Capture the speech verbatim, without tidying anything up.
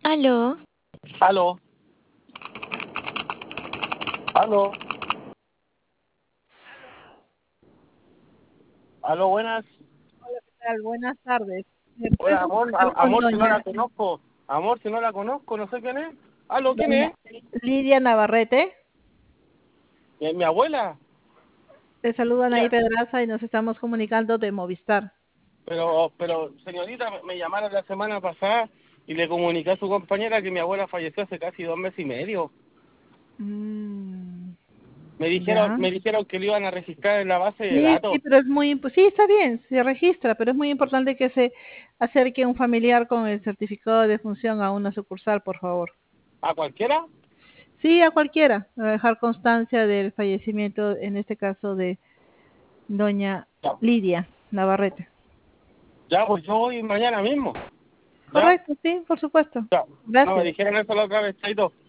Aló. Aló, aló, aló, buenas. Tal? Buenas tardes. ¿Me puedes Hola, amor, comunicar a- con amor, si no doña, la conozco. Amor, si no la conozco, no sé quién es. Aló, ¿quién doña es? Lidia Navarrete? Mi, mi abuela. Te saludan ahí Ya. Pedraza y nos estamos comunicando de Movistar. Pero, pero, señorita, me, me llamaron la semana pasada y le comuniqué a su compañera que mi abuela falleció hace casi dos meses y medio. Mm, Me dijeron, ya. me dijeron que lo iban a registrar en la base de Sí, sí, datos. pero es muy, imp- sí, está bien, se registra, pero es muy importante que se acerque un familiar con el certificado de defunción a una sucursal, por favor. ¿A cualquiera? Sí, a cualquiera, a dejar constancia del fallecimiento, en este caso de doña Ya, Lidia Navarrete. ya, pues yo voy mañana mismo. ¿Ya? Correcto, sí, por supuesto. Ya. No, me Gracias. dijeron eso la otra vez, chaito.